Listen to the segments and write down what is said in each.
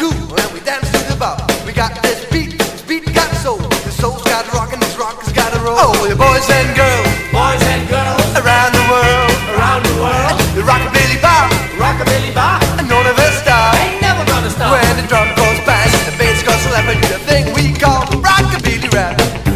cool and we dance to the bop. We got this beat got soul. The soul's got rock and this rock has got a roll. Oh, you boys and girls around the world, the rockabilly bop, and none of us stop. Ain't never gonna stop. When the drum goes bang, the bass goes slap, and do the thing we call rockabilly rap.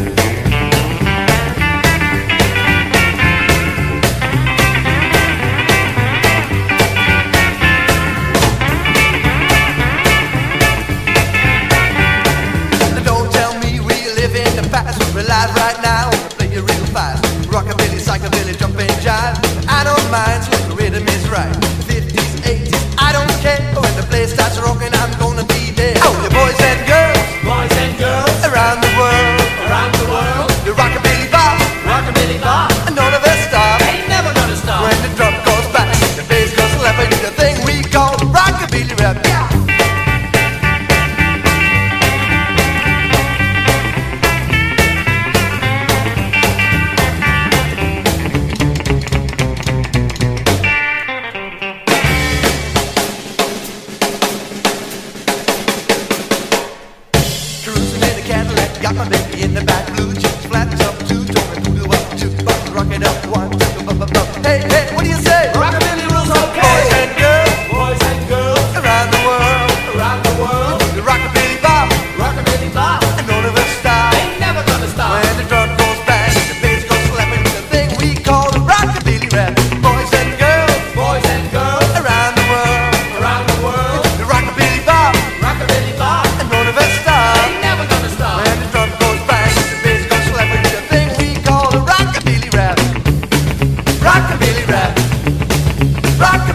We're alive right now, we're playing real fast. Rockabilly, psychobilly, jumping jive. I don't mind, so the rhythm is right. 50s, 80s, I don't care. When the place starts rocking, I'm gonna be there. Oh, the boys and girls around the world, the rockabilly bop, and none of us stop. Ain't never gonna stop. When the drum goes back, the bass goes slap, and do the thing we call rockabilly rap. Yeah. Got my baby in the back, blue jeans, flat top, two-tone, and doo-doo-up, jukebox, rock it up, one, two, up. Hey, hey, what do you say? Rockabilly rules okay. Boys and girls around the world, the rockabilly bop, and none of us stop. Ain't never gonna stop. When the drum goes bang, the bass goes slapping, the thing we call the rockabilly rap. Boys and girls around the world, the rockabilly bop, and none of us stop. Ain't never gonna stop. When the drum goes bang, the bass goes slapping, the thing we call the rockabilly rap. Rockabilly rap.